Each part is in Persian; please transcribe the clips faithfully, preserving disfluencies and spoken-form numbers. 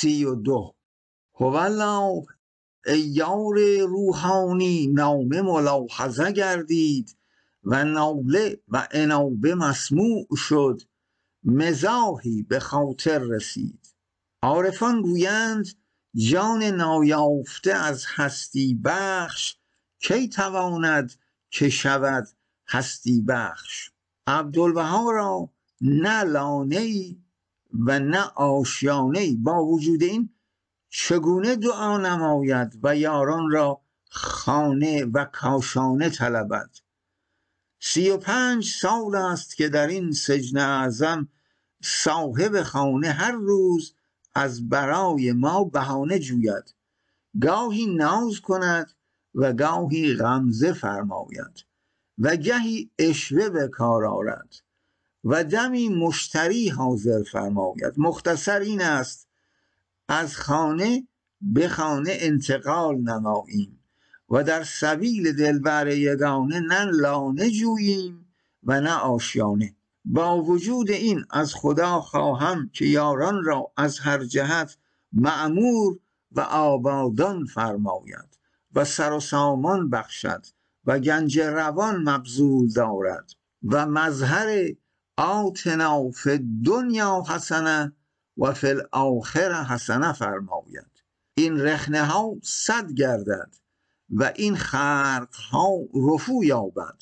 سی و دو. هوالله ای یار روحانی نامه ملاحظه گردید و ناله و انابه مسموع شد، مزاحی به خاطر رسید. عارفان گویند جان نایافته از هستی بخش کی تواند که شود هستی بخش. عبدالبها را نه لانه‌ای و نه آشیانه‌ای، با وجود این چگونه دعا نماید و یاران را خانه و کاشانه طلبد. سی و پنج سال است که در این سجن اعظم صاحب خانه هر روز از برای ما بهانه جوید، گاهی ناز کند و گاهی غمزه فرماید و گهی عشوه به کار آرد و دمی مشتری حاضر فرماید. مختصر این است از خانه به خانه انتقال نماییم و در سبیل دلبر یگانه نه لانه جوییم و نه آشیانه. با وجود این از خدا خواهم که یاران را از هر جهت معمور و آبادان فرماید و سر و سامان بخشد و گنج روان مبذول دارد و مظهر آتنا فی الدنیا حسنه و فی الاخره حسنه فرماید. این رخنه ها صد گردد و این خرق ها رفو یابد.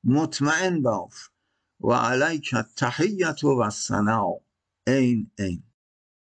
مطمئن باش و علیک التحیة و الثناء. این این